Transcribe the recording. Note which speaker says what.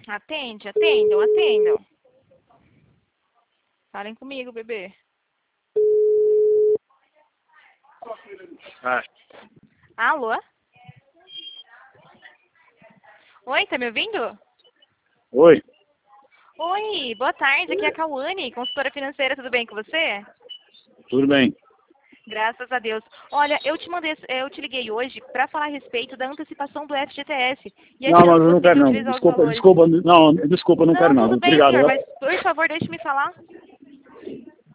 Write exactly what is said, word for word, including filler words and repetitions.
Speaker 1: Atende, atendam, atendam. Falem comigo, bebê.
Speaker 2: Ah.
Speaker 1: Alô? Oi, tá me ouvindo?
Speaker 2: Oi.
Speaker 1: Oi, boa tarde, aqui é a Cauane, consultora financeira, tudo bem com você?
Speaker 2: Tudo bem.
Speaker 1: Graças a Deus. Olha, eu te mandei, eu te liguei hoje para falar a respeito da antecipação do F G T S. E a
Speaker 2: Não,
Speaker 1: chance
Speaker 2: mas
Speaker 1: de
Speaker 2: eu não
Speaker 1: você
Speaker 2: quero não.
Speaker 1: utilizar os
Speaker 2: Desculpa,
Speaker 1: valores.
Speaker 2: desculpa, não, desculpa, eu não quero não.
Speaker 1: Tudo bem,
Speaker 2: Obrigado.
Speaker 1: senhor,
Speaker 2: Eu-
Speaker 1: mas por favor, deixe-me falar.